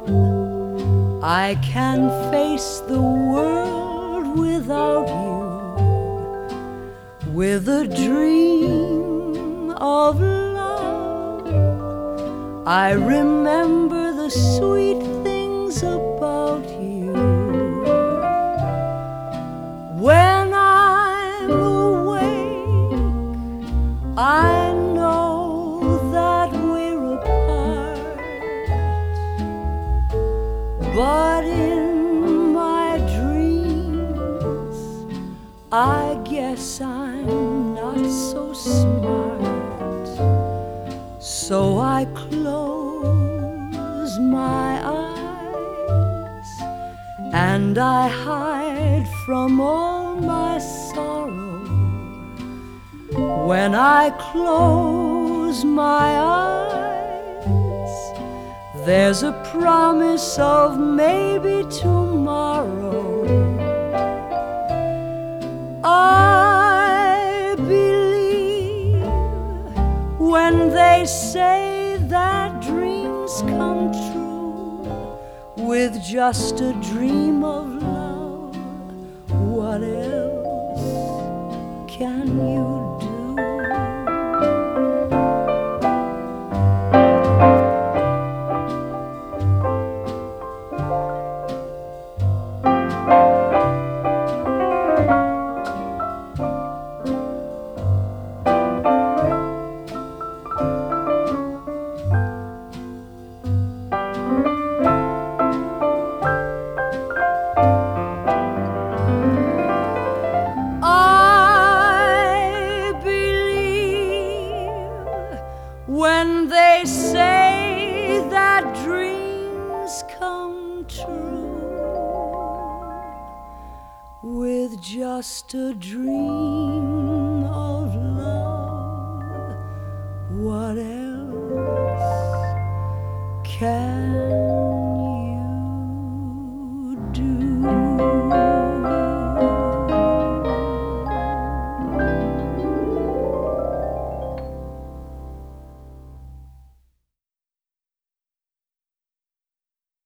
I can face the world without you, with a dream of love. I remember the sweet things about you. When I'm awake, I know that we're apart, but in my dreams I guess I'm not so smart. So I close my eyes and I hide from all my sorrow. When I close my eyes, there's a promise of maybe tomorrow. I believe when they say that dreams come true with just a dream of love. What else can you do? When they say that dreams come true with just a dream